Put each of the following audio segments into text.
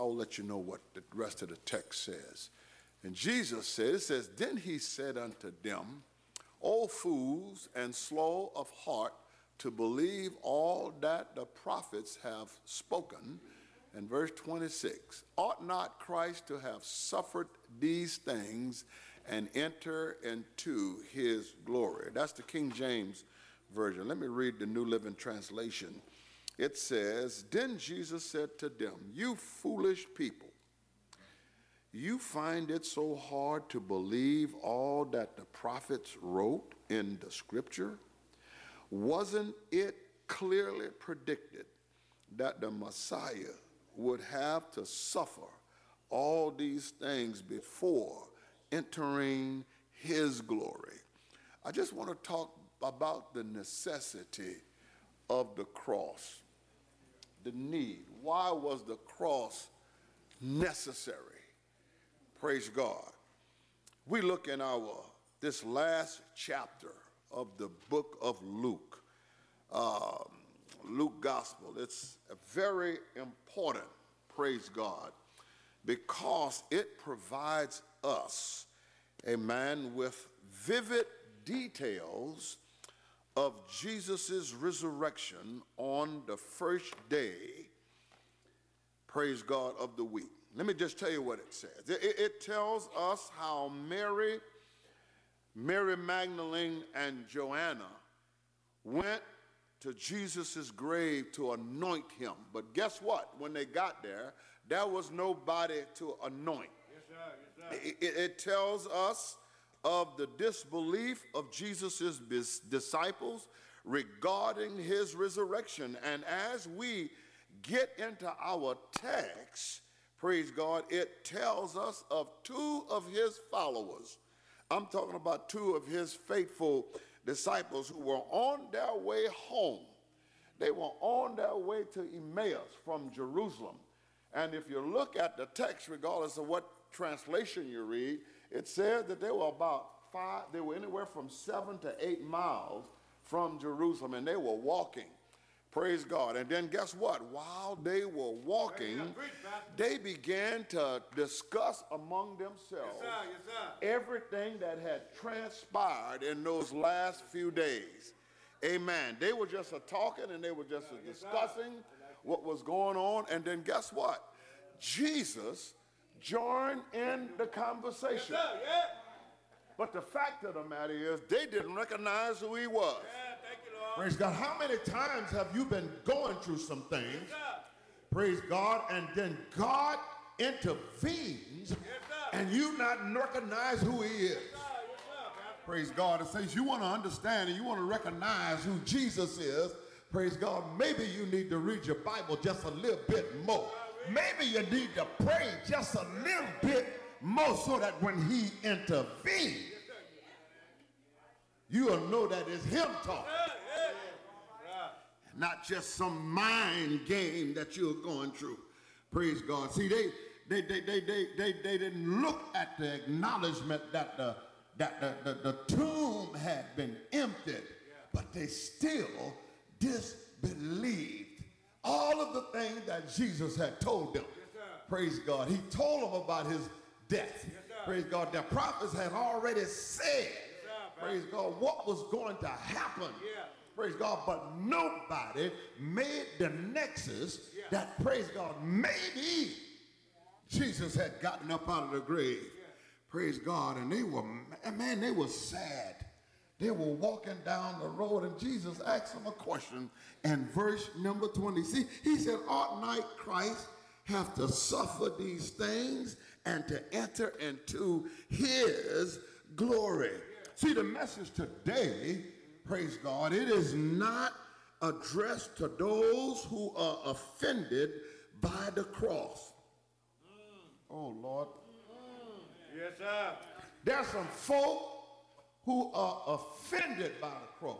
I'll let you know what the rest of the text says. And Jesus said, it says, then he said unto them, O fools and slow of heart to believe all that the prophets have spoken. And verse 26, ought not Christ to have suffered these things and enter into his glory? That's the King James Version. Let me read the New Living Translation. It says, then Jesus said to them, you foolish people, you find it so hard to believe all that the prophets wrote in the scripture? Wasn't it clearly predicted that the Messiah would have to suffer all these things before entering his glory? I just want to talk about the necessity of the cross, the need. Why was the cross necessary? Praise God. We look in this last chapter of the book of Luke, Luke Gospel. It's very important, praise God, because it provides us, amen, with vivid details of Jesus' resurrection on the first day, praise God, of the week. Let me just tell you what it says. It tells us how Mary Magdalene and Joanna went to Jesus' grave to anoint him. But guess what? When they got there, there was nobody to anoint. Yes, sir. Yes, sir. It tells us of the disbelief of Jesus' disciples regarding his resurrection. And as we get into our text, praise God, it tells us of two of his followers. I'm talking about two of his faithful disciples who were on their way home. They were on their way to Emmaus from Jerusalem. And if you look at the text, regardless of what translation you read, it says that they were anywhere from 7 to 8 miles from Jerusalem, and they were walking. Praise God. And then guess what? While they were walking, they began to discuss among themselves everything that had transpired in those last few days. Amen. They were just talking and they were just discussing what was going on. And then guess what? Jesus joined in the conversation. But the fact of the matter is, they didn't recognize who he was. Praise God. How many times have you been going through some things, praise God, and then God intervenes and you not recognize who he is? Praise God. It says you want to understand and you want to recognize who Jesus is. Praise God. Maybe you need to read your Bible just a little bit more. Maybe you need to pray just a little bit more so that when he intervenes, you'll know that it's him talking. Not just some mind game that you're going through. Praise God. See, they didn't look at the acknowledgement that the tomb had been emptied, but they still disbelieved all of the things that Jesus had told them. Praise God. He told them about his death. Praise God. The prophets had already said, praise God, what was going to happen. Praise God, but nobody made the nexus that, praise God, maybe Jesus had gotten up out of the grave. Praise God, and they were sad. They were walking down the road, and Jesus asked them a question in verse number 20. See, he said, ought not Christ have to suffer these things and to enter into his glory? See, the message today, praise God, it is not addressed to those who are offended by the cross. Oh, Lord. Yes, sir. There's some folk who are offended by the cross.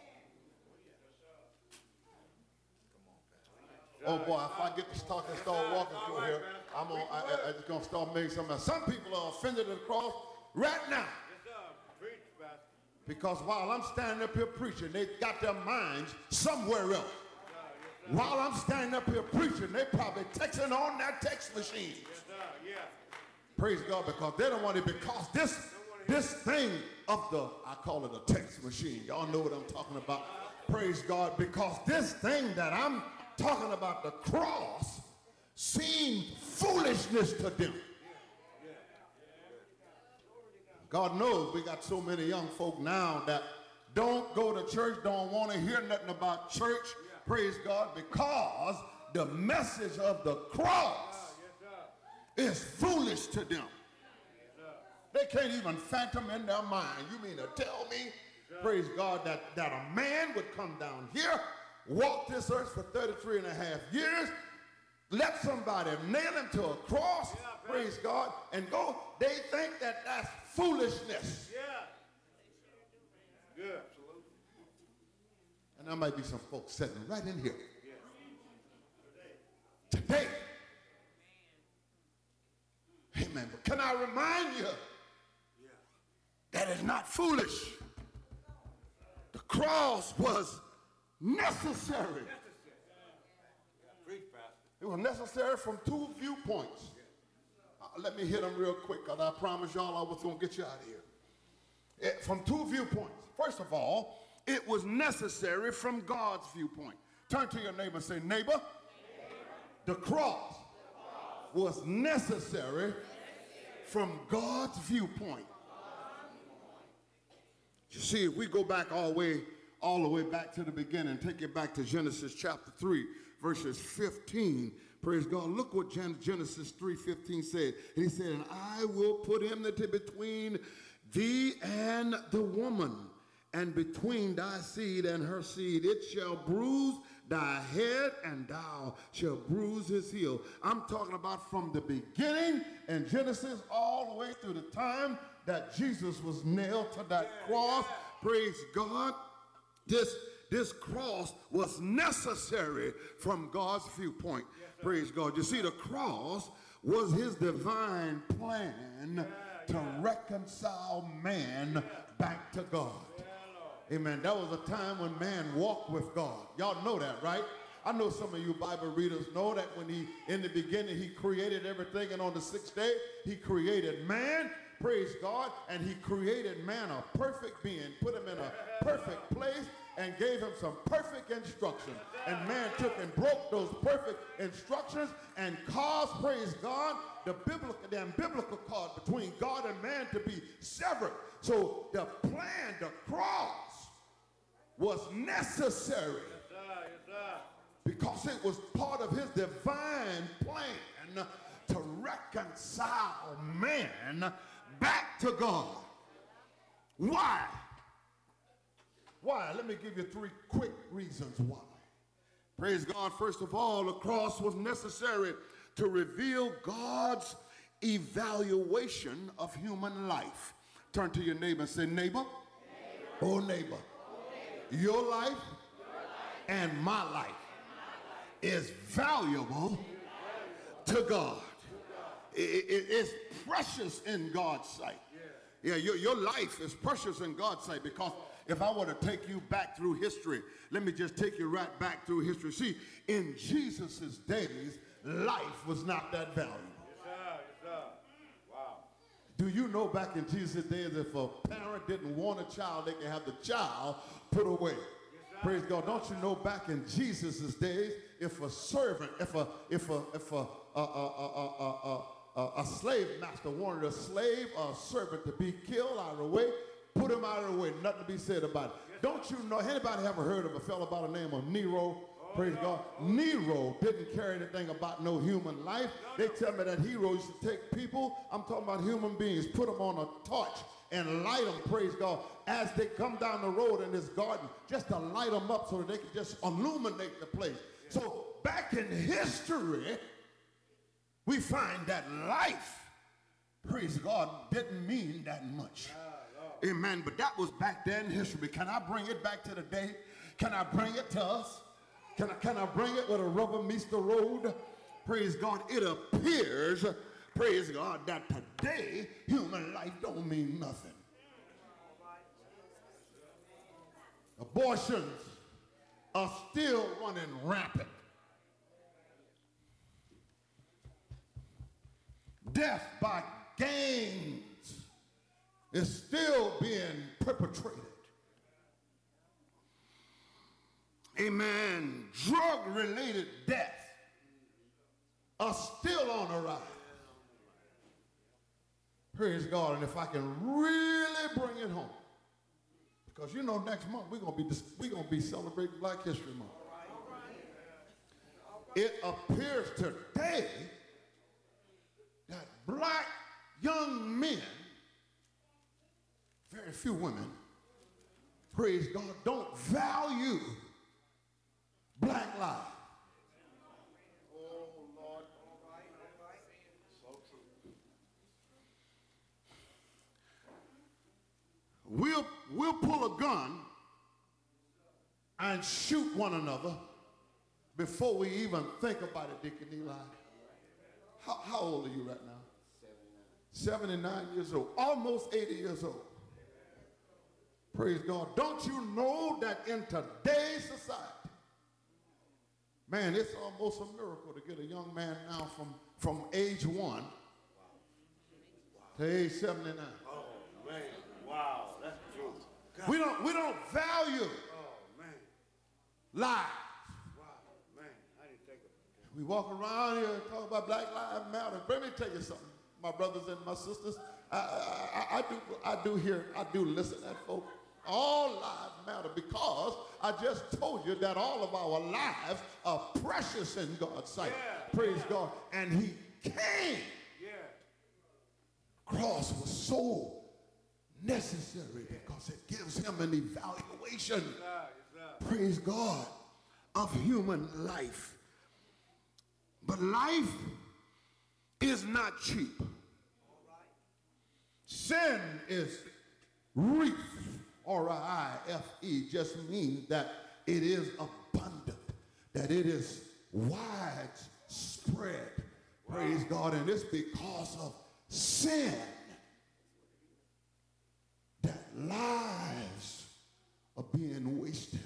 Oh, boy, if I get to talk and start walking through here, I'm just going to start making something. Some people are offended at the cross right now. Because while I'm standing up here preaching, they got their minds somewhere else. While I'm standing up here preaching, they probably texting texting on that text machine. Yes, sir. Yeah. Praise God, because they don't want it, because this thing of the, I call it a text machine. Y'all know what I'm talking about. Praise God, because this thing that I'm talking about, the cross, seemed foolishness to them. God knows we got so many young folk now that don't go to church, don't want to hear nothing about church, praise God, because the message of the cross is foolish to them. They can't even fathom in their mind. You mean to tell me, praise God, that a man would come down here, walk this earth for 33 and a half years, let somebody nail him to a cross, praise God, and go. They think that that's foolishness. Yeah. Good. And there might be some folks sitting right in here today. Amen. But can I remind you that it's not foolish? The cross was necessary. It was necessary from two viewpoints. Let me hit them real quick, because I promise y'all I was going to get you out of here. From two viewpoints. First of all, it was necessary from God's viewpoint. Turn to your neighbor and say, neighbor, the cross was necessary from God's viewpoint. You see, if we go back all the way back to the beginning, take it back to Genesis chapter 3, verses 15. Praise God. Look what Genesis 3:15 said. He said, and I will put enmity between thee and the woman, and between thy seed and her seed. It shall bruise thy head, and thou shalt bruise his heel. I'm talking about from the beginning in Genesis all the way through the time that Jesus was nailed to that cross. Praise God. This cross was necessary from God's viewpoint. Praise God. You see, the cross was his divine plan to reconcile man back to God. Amen. That was a time when man walked with God. Y'all know that, right? I know some of you Bible readers know that when in the beginning, he created everything, and on the sixth day, he created man. Praise God. And he created man a perfect being, put him in a perfect place, and gave him some perfect instructions. And man took and broke those perfect instructions and caused, praise God, the umbilical cord between God and man to be severed. So the plan, the cross, was necessary because it was part of his divine plan to reconcile man back to God. Why? Why? Let me give you three quick reasons why. Praise God. First of all, the cross was necessary to reveal God's evaluation of human life. Turn to your neighbor and say, neighbor, oh neighbor, your life and my life is valuable to God. It's precious in God's sight. Yeah, your life is precious in God's sight, because if I were to take you back through history, let me just take you right back through history. See, in Jesus' days, life was not that valuable. Yes, sir. Yes, sir. Wow. Do you know back in Jesus' days, if a parent didn't want a child, they could have the child put away? Yes, praise God. Don't you know back in Jesus' days, if a servant, if a slave master wanted a slave or a servant to be killed out of the way, put him out of the way, nothing to be said about it. Yes, don't you know, anybody ever heard of a fellow by the name of Nero? Praise God. Nero didn't care anything about no human life. They tell me that Nero used to take people, I'm talking about human beings, put them on a torch and light them, praise God, as they come down the road in this garden, just to light them up so that they could just illuminate the place. So back in history, we find that life, praise God, didn't mean that much. Amen. But that was back then in history. Can I bring it back to the day? Can I bring it to us? Can I bring it where the rubber meets the road? Praise God. It appears, praise God, that today human life don't mean nothing. Abortions are still running rampant. death by gangs is still being perpetrated. Amen. Drug-related deaths are still on the rise. Praise God. And if I can really bring it home, because you know next month we're gonna be celebrating Black History Month. It appears today that black young men, very few women, praise God, don't value black life. Oh, Lord. So true. We'll pull a gun and shoot one another before we even think about it, Deacon Eli. How old are you right now? 79 years old, almost 80 years old. Praise God. Don't you know that in today's society, man, it's almost a miracle to get a young man now from age 1 to age 79. Oh, man. Wow, that's true. God. We don't value lives. Wow, man, I didn't think of that. We walk around here and talk about Black Lives Matter. Let me tell you something, my brothers and my sisters. I do listen to folk. All lives matter because I just told you that all of our lives are precious in God's sight. Yeah, praise God. And he came. Yeah. Cross was so necessary because it gives him an evaluation. Praise God, of human life. But life is not cheap. Sin is reef, R-I-F-E, just means that it is abundant, that it is widespread. Praise God. And it's because of sin that lives are being wasted.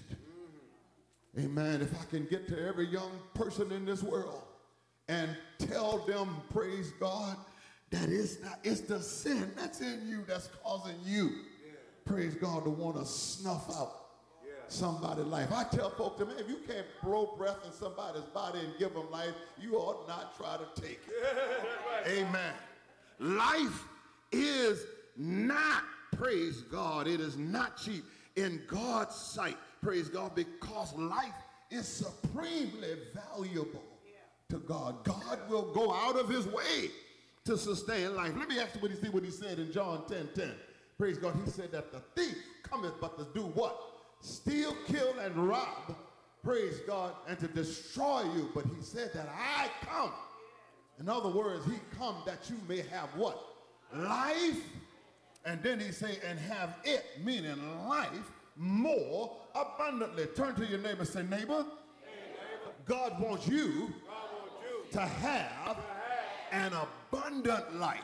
Amen. If I can get to every young person in this world and tell them, praise God, that it's the sin that's in you that's causing you, praise God, to want to snuff out somebody's life. I tell folks, man, if you can't blow breath in somebody's body and give them life, you ought not try to take it. Amen. Life is not, praise God, it is not cheap in God's sight. Praise God, because life is supremely valuable to God. God will go out of his way to sustain life. Let me ask you what he said in John 10:10. Praise God, he said that the thief cometh but to do what? Steal, kill, and rob. Praise God, and to destroy you. But he said that I come. In other words, he come that you may have what? Life. And then he say, and have it, meaning life, more abundantly. Turn to your neighbor and say, neighbor, God wants you to have an abundant life.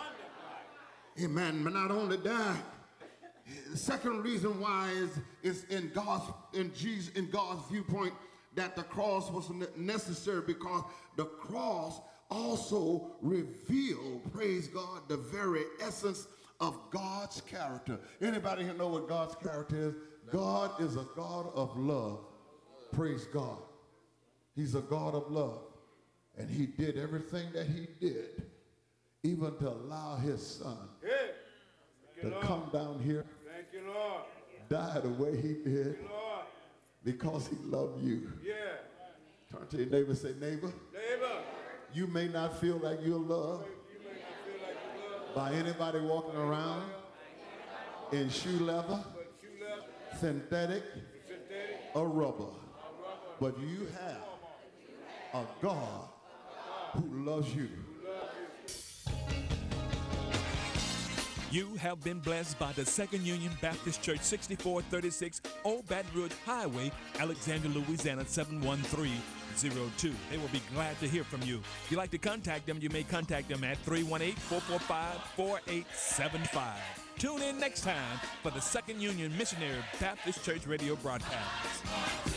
Amen. But not only that, the second reason why is in God's viewpoint that the cross was necessary, because the cross also revealed, praise God, the very essence of God's character. Anybody here know what God's character is? God is a God of love. Praise God. He's a God of love. And he did everything that he did, even to allow his son to come down here, die the way he did, because he loved you. Turn to your neighbor and say, neighbor, you may not feel like you're loved by anybody walking around in shoe leather, synthetic, or rubber. But you have a God who loves you. You have been blessed by the Second Union Baptist Church, 6436 Old Baton Rouge Highway, Alexandria, Louisiana, 71302. They will be glad to hear from you. If you'd like to contact them, you may contact them at 318-445-4875. Tune in next time for the Second Union Missionary Baptist Church radio broadcast.